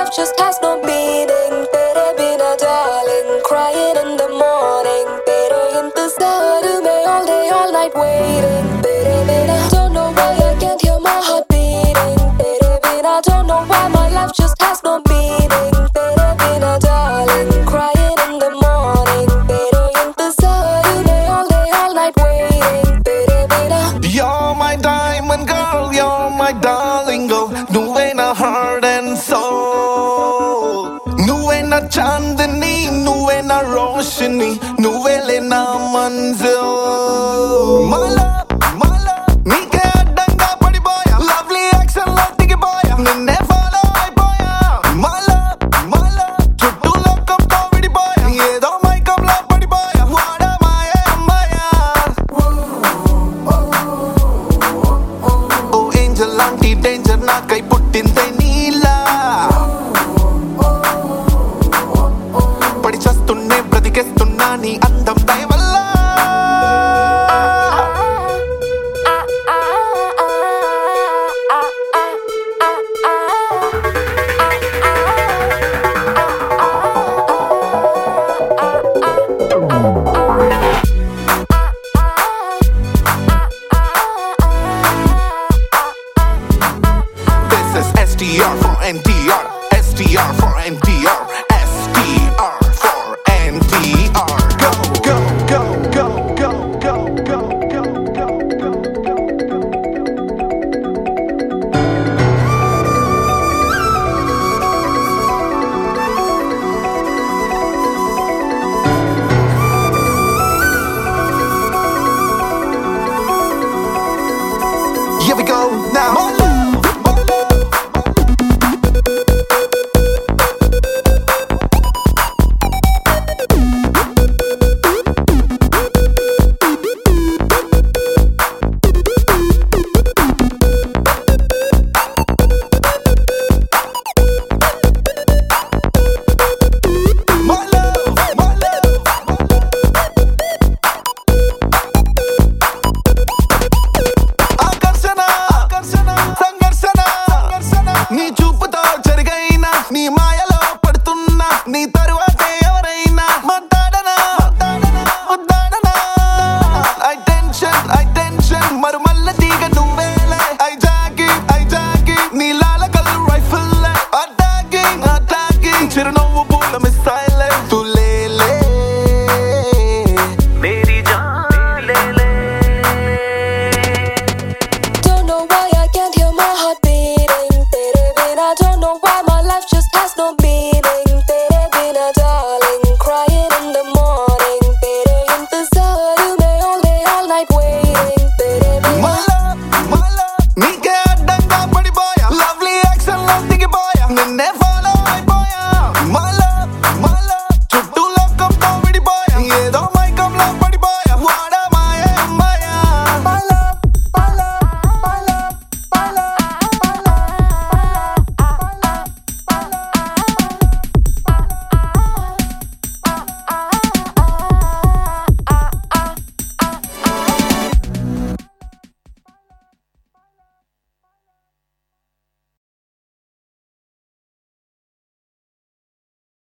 life just has no meaning. तेरे बिना darling, crying in the morning. तेरे इंतजार में all day all night waiting. तेरे बिना don't know why I can't hear my heart beating. तेरे बिना don't know why my life just has no meaning. तेरे बिना darling, crying in the morning. तेरे इंतजार में all day all night waiting. तेरे बिना You're my diamond girl, you're my darling girl. నువ్వే నా heart and soul. నువ్వే నా చాందిని, నువ్వే నా రోషిని, నువ్వేలే నా Manzil. My love, my love, నీకే అడ్డంగా పడిపోయా. Lovely action లో దిగిపోయా, నిన్నే follow అయిపోయా. My love, చుట్టూ లోకంతో విడిపోయా. ఏదో మైకంలో పడిపోయా. వాడమాయే అమ్మాయా. ఓ ఏంజల్ లాంటి డేంజర్ నాకై పుట్టిందే నీలా. పడి చస్తున్నే బ్రతికేస్తున్నా నీ అందం దయ వల్ల. This is STR for NTR, STR for NTR, STR for NTR. Go, go, go, go, go, go, go, go, go, go, go. Here we go now.